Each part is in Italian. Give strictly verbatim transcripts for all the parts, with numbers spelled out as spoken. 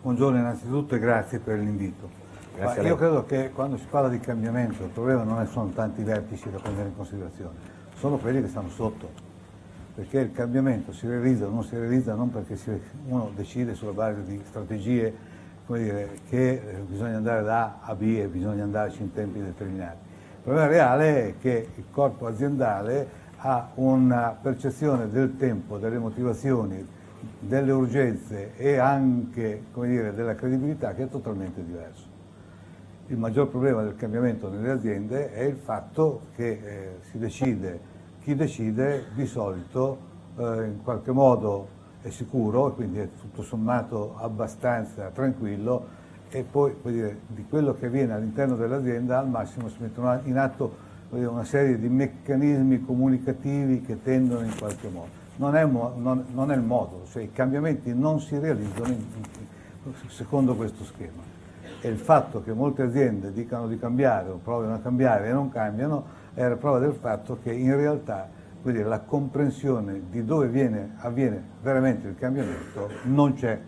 Buongiorno innanzitutto e grazie per l'invito. Grazie Ma io credo che quando si parla di cambiamento il problema non sono tanti vertici da prendere in considerazione, sono quelli che stanno sotto, perché il cambiamento si realizza o non si realizza non perché si, uno decide sulla base di strategie, come dire, che eh, bisogna andare da A a B e bisogna andarci in tempi determinati. Il problema reale è che il corpo aziendale ha una percezione del tempo, delle motivazioni, delle urgenze e anche, come dire, della credibilità che è totalmente diverso. Il maggior problema del cambiamento nelle aziende è il fatto che eh, si decide, chi decide di solito eh, in qualche modo è sicuro, quindi è tutto sommato abbastanza tranquillo, e poi, come dire, di quello che avviene all'interno dell'azienda al massimo si mettono in atto, come dire, una serie di meccanismi comunicativi che tendono in qualche modo. Non è, non, non è il modo, cioè i cambiamenti non si realizzano in, in, secondo questo schema. E il fatto che molte aziende dicano di cambiare o provino a cambiare e non cambiano è la prova del fatto che in realtà, quindi, la comprensione di dove viene, avviene veramente il cambiamento non c'è.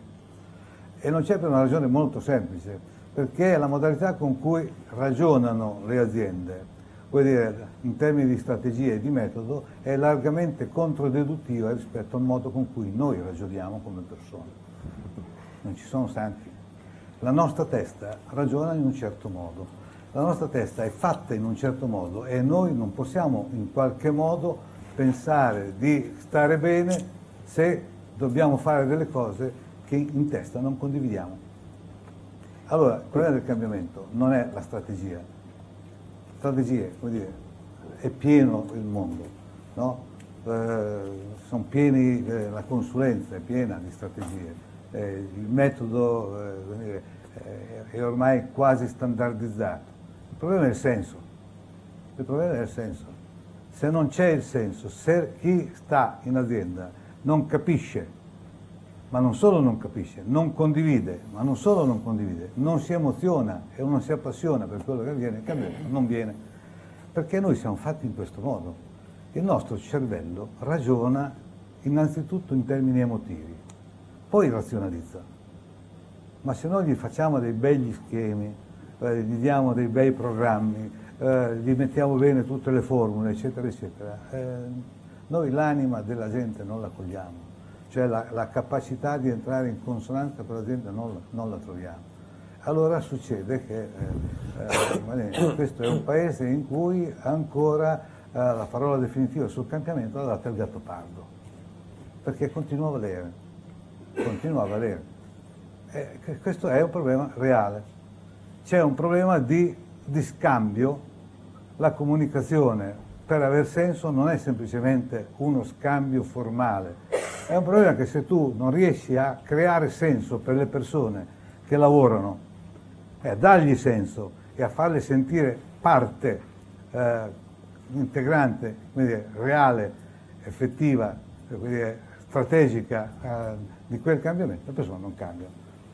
E non c'è per una ragione molto semplice, perché la modalità con cui ragionano le aziende, vuol dire, in termini di strategia e di metodo, è largamente controdeduttiva rispetto al modo con cui noi ragioniamo come persone. Non ci sono santi. La nostra testa ragiona in un certo modo, la nostra testa è fatta in un certo modo e noi non possiamo in qualche modo pensare di stare bene se dobbiamo fare delle cose che in testa non condividiamo. Allora, il problema del cambiamento non è la strategia. Strategie, come dire, è pieno il mondo, no? Eh, sono pieni, eh, la consulenza è piena di strategie, eh, il metodo eh, come dire, eh, è ormai quasi standardizzato. Il problema è il senso, il problema è il senso. Se non c'è il senso, se chi sta in azienda non capisce, ma non solo non capisce, non condivide, ma non solo non condivide, non si emoziona e non si appassiona per quello che avviene, il cambiamento non viene. Perché noi siamo fatti in questo modo. Il nostro cervello ragiona innanzitutto in termini emotivi, poi razionalizza. Ma se noi gli facciamo dei begli schemi, eh, gli diamo dei bei programmi, eh, gli mettiamo bene tutte le formule, eccetera, eccetera, eh, noi l'anima della gente non la cogliamo. Cioè la, la capacità di entrare in consonanza con l'azienda non, non la troviamo. Allora succede che eh, eh, questo è un paese in cui ancora eh, la parola definitiva sul cambiamento l'ha data il Gattopardo, perché continua a valere, continua a valere. E questo è un problema reale. C'è un problema di, di scambio. La comunicazione, per aver senso, non è semplicemente uno scambio formale. È un problema che se tu non riesci a creare senso per le persone che lavorano, eh, a dargli senso e a farle sentire parte eh, integrante, quindi reale, effettiva, quindi strategica eh, di quel cambiamento, le persone non cambiano.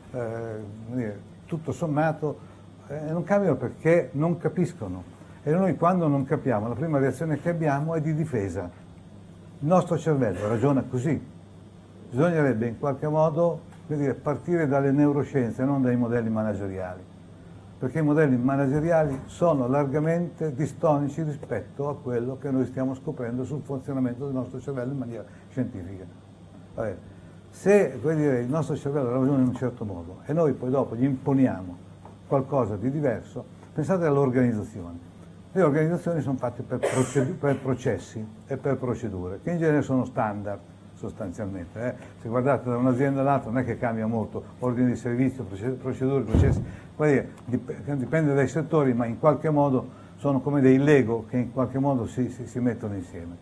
Eh, tutto sommato eh, non cambiano perché non capiscono. E noi quando non capiamo, la prima reazione che abbiamo è di difesa. Il nostro cervello ragiona così. Bisognerebbe in qualche modo, per dire, partire dalle neuroscienze, non dai modelli manageriali, perché i modelli manageriali sono largamente distonici rispetto a quello che noi stiamo scoprendo sul funzionamento del nostro cervello in maniera scientifica. Vabbè. Se, come dire, il nostro cervello ragiona in un certo modo e noi poi dopo gli imponiamo qualcosa di diverso, pensate all'organizzazione. Le organizzazioni sono fatte per, procedu- per processi e per procedure, che in genere sono standard. Sostanzialmente, eh. Se guardate da un'azienda all'altra non è che cambia molto, ordine di servizio, procedure, processi, dire, dipende dai settori, ma in qualche modo sono come dei Lego che in qualche modo si, si, si mettono insieme.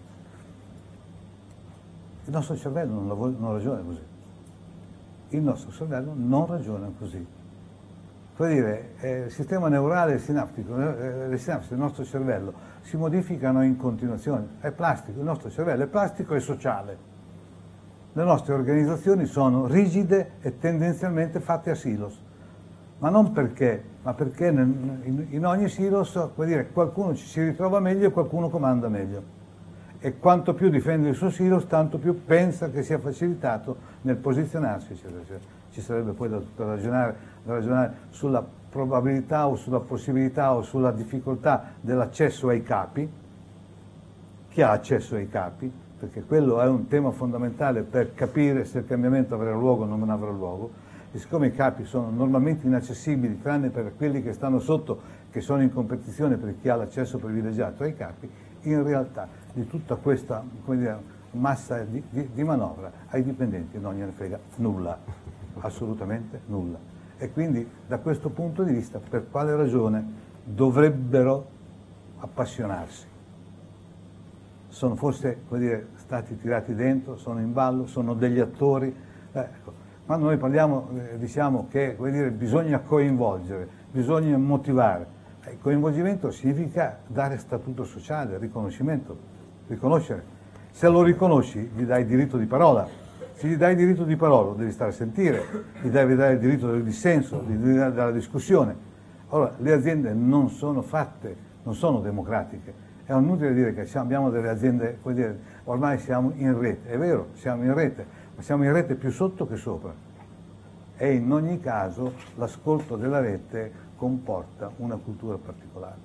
Il nostro cervello non, lavora, non ragiona così, il nostro cervello non ragiona così. Vuol dire, eh, il sistema neurale e sinaptico, eh, le sinapsi del nostro cervello si modificano in continuazione, è plastico, il nostro cervello è plastico e sociale. Le nostre organizzazioni sono rigide e tendenzialmente fatte a silos, ma non perché, ma perché in ogni silos, vuol dire, qualcuno ci si ritrova meglio e qualcuno comanda meglio. e quanto più difende il suo silos, tanto più pensa che sia facilitato nel posizionarsi, eccetera, eccetera. Ci sarebbe poi da, da, ragionare, da ragionare sulla probabilità o sulla possibilità o sulla difficoltà dell'accesso ai capi, chi ha accesso ai capi, perché quello è un tema fondamentale per capire se il cambiamento avrà luogo o non avrà luogo, e siccome i capi sono normalmente inaccessibili, tranne per quelli che stanno sotto, che sono in competizione per chi ha l'accesso privilegiato ai capi, in realtà di tutta questa, come dire, massa di, di, di manovra ai dipendenti non gliene frega nulla, assolutamente nulla. E quindi da questo punto di vista per quale ragione dovrebbero appassionarsi? Sono forse, come dire, stati tirati dentro, sono in ballo, sono degli attori. Eh, ecco. Quando noi parliamo, eh, diciamo che, come dire, bisogna coinvolgere, bisogna motivare. Il coinvolgimento significa dare statuto sociale, riconoscimento, riconoscere. Se lo riconosci gli dai diritto di parola, se gli dai diritto di parola lo devi stare a sentire, gli devi dare il diritto del dissenso, della discussione. Allora le aziende non sono fatte, non sono democratiche. È inutile dire che abbiamo delle aziende, come dire, ormai siamo in rete, è vero, siamo in rete, ma siamo in rete più sotto che sopra. E in ogni caso l'ascolto della rete comporta una cultura particolare.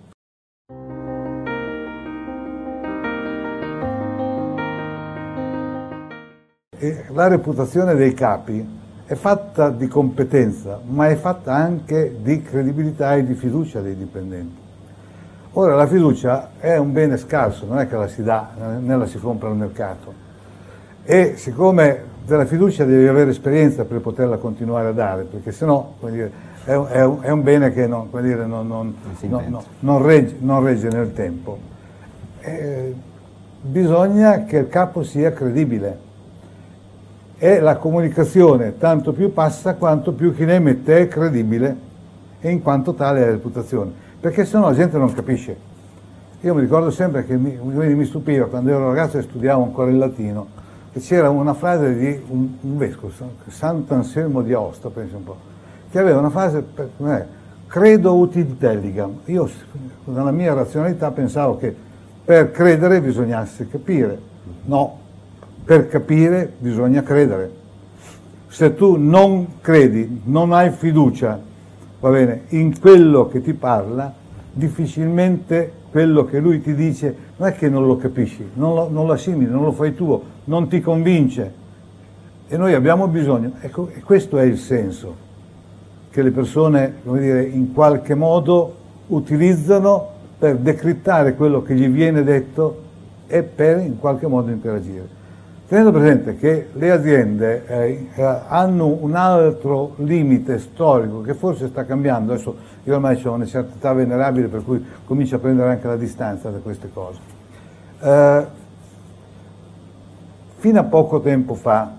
E la reputazione dei capi è fatta di competenza, ma è fatta anche di credibilità e di fiducia dei dipendenti. Ora la fiducia è un bene scarso, non è che la si dà, né la si compra al mercato. E siccome della fiducia devi avere esperienza per poterla continuare a dare, perché sennò, come dire, è, un, è, un, è un bene che non, come dire, non, non, non, non, non, regge, non regge nel tempo. E bisogna che il capo sia credibile. E la comunicazione tanto più passa quanto più chi ne emette è credibile e in quanto tale ha reputazione, perché sennò la gente non capisce. Io mi ricordo sempre che mi, mi stupiva quando ero ragazzo e studiavo ancora il latino, che c'era una frase di un, un vescovo, Sant'Anselmo di Aosta, penso un po', che aveva una frase, per, eh, credo ut intelligam. Io nella mia razionalità pensavo che per credere bisognasse capire, no. Per capire bisogna credere. Se tu non credi, non hai fiducia, va bene, in quello che ti parla, difficilmente quello che lui ti dice non è che non lo capisci, non lo, non lo assimili, non lo fai tuo, non ti convince. E noi abbiamo bisogno, ecco, e questo è il senso che le persone, come dire, in qualche modo utilizzano per decrittare quello che gli viene detto e per in qualche modo interagire. Tenendo presente che le aziende eh, hanno un altro limite storico che forse sta cambiando, adesso io ormai ho una certa età venerabile per cui comincio a prendere anche la distanza da queste cose. Eh, fino a poco tempo fa,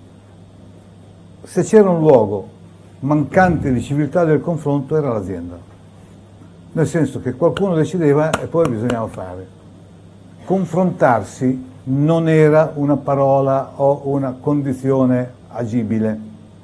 se c'era un luogo mancante di civiltà del confronto era l'azienda, nel senso che qualcuno decideva e poi bisognava fare. Confrontarsi non era una parola o una condizione agibile.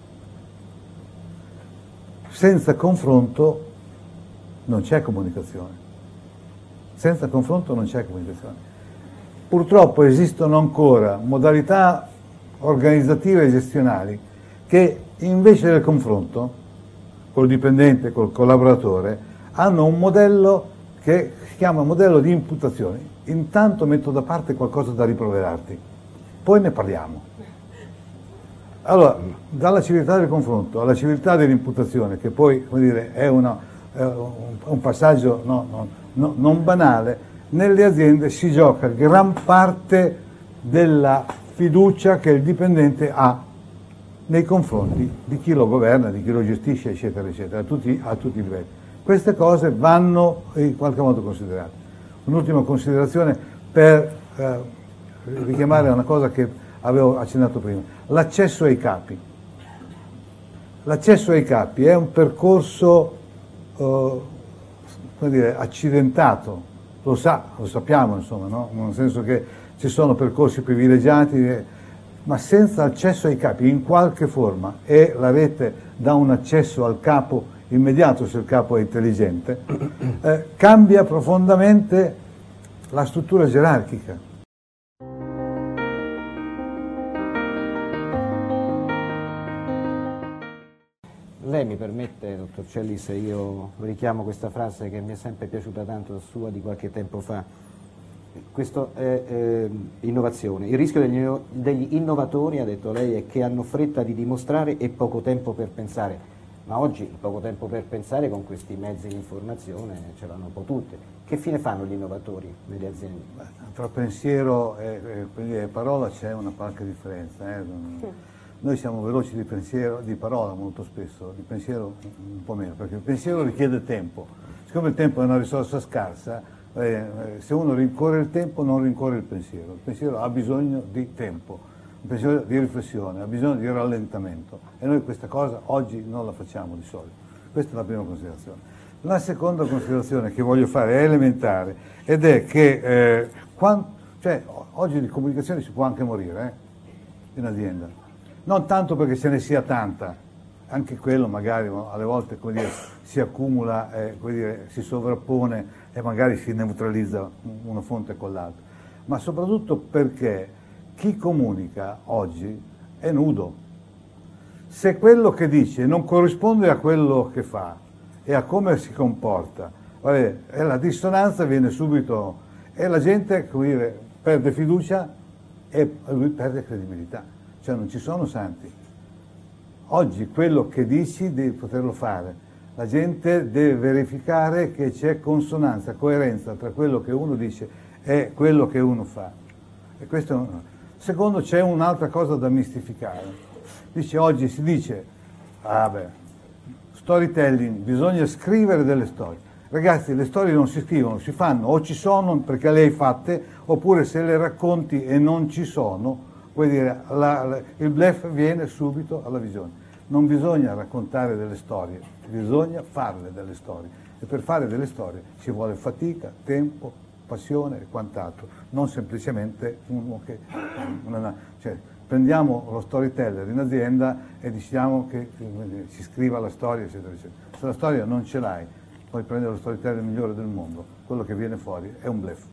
Senza confronto non c'è comunicazione. Senza confronto non c'è comunicazione. Purtroppo esistono ancora modalità organizzative e gestionali che invece del confronto col dipendente, col collaboratore, hanno un modello che si chiama modello di imputazione. Intanto metto da parte qualcosa da rimproverarti, poi ne parliamo. Allora, dalla civiltà del confronto alla civiltà dell'imputazione, che poi, come dire, è, una, è un passaggio no, no, no, non banale, nelle aziende si gioca gran parte della fiducia che il dipendente ha nei confronti di chi lo governa, di chi lo gestisce, eccetera, eccetera, a tutti, a tutti i livelli. Queste cose vanno in qualche modo considerate. Un'ultima considerazione per eh, richiamare una cosa che avevo accennato prima, l'accesso ai capi. L'accesso ai capi è un percorso eh, come dire, accidentato, lo sa, lo sappiamo insomma, no? Nel senso che ci sono percorsi privilegiati, eh, ma senza accesso ai capi in qualche forma, e la rete dà un accesso al capo immediato se il capo è intelligente, eh, cambia profondamente la struttura gerarchica. Lei mi permette, dottor Celli, se io richiamo questa frase che mi è sempre piaciuta tanto, sua di qualche tempo fa, questo è eh, innovazione. Il rischio degli, degli innovatori, ha detto lei, è che hanno fretta di dimostrare e poco tempo per pensare. Ma oggi il poco tempo per pensare con questi mezzi di informazione ce l'hanno un po' tutte. Che fine fanno gli innovatori nelle aziende? Beh, tra pensiero e, e, e parola c'è una qualche differenza. Eh? Sì. Noi siamo veloci di pensiero, di parola molto spesso, di pensiero un po' meno, perché il pensiero richiede tempo. Siccome il tempo è una risorsa scarsa, eh, se uno rincorre il tempo non rincorre il pensiero. Il pensiero ha bisogno di tempo. Un pensiero di riflessione, ha bisogno di rallentamento e noi questa cosa oggi non la facciamo di solito. Questa è la prima considerazione. La seconda considerazione che voglio fare è elementare ed è che eh, quando, cioè, oggi di comunicazione si può anche morire eh, in azienda, non tanto perché ce ne sia tanta, anche quello magari alle volte come dire, si accumula, eh, come dire, si sovrappone e magari si neutralizza una fonte con l'altra, ma soprattutto perché chi comunica oggi è nudo. Se quello che dice non corrisponde a quello che fa e a come si comporta, vabbè, e la dissonanza viene subito e la gente, come dire, perde fiducia e lui perde credibilità. Cioè non ci sono santi. Oggi quello che dici devi poterlo fare. La gente deve verificare che c'è consonanza, coerenza tra quello che uno dice e quello che uno fa. E questo è un... Secondo, c'è un'altra cosa da mistificare. Dice, oggi si dice, ah beh, storytelling, bisogna scrivere delle storie. Ragazzi, le storie non si scrivono, si fanno, o ci sono perché le hai fatte, oppure se le racconti e non ci sono, vuol dire, la, la, il bluff viene subito alla visione. Non bisogna raccontare delle storie, bisogna farle delle storie. E per fare delle storie ci vuole fatica, tempo, passione e quant'altro, non semplicemente uno che... Una, cioè, prendiamo lo storyteller in azienda e diciamo che, che si scriva la storia, eccetera, eccetera. Se la storia non ce l'hai, puoi prendere lo storyteller migliore del mondo, quello che viene fuori è un bluff.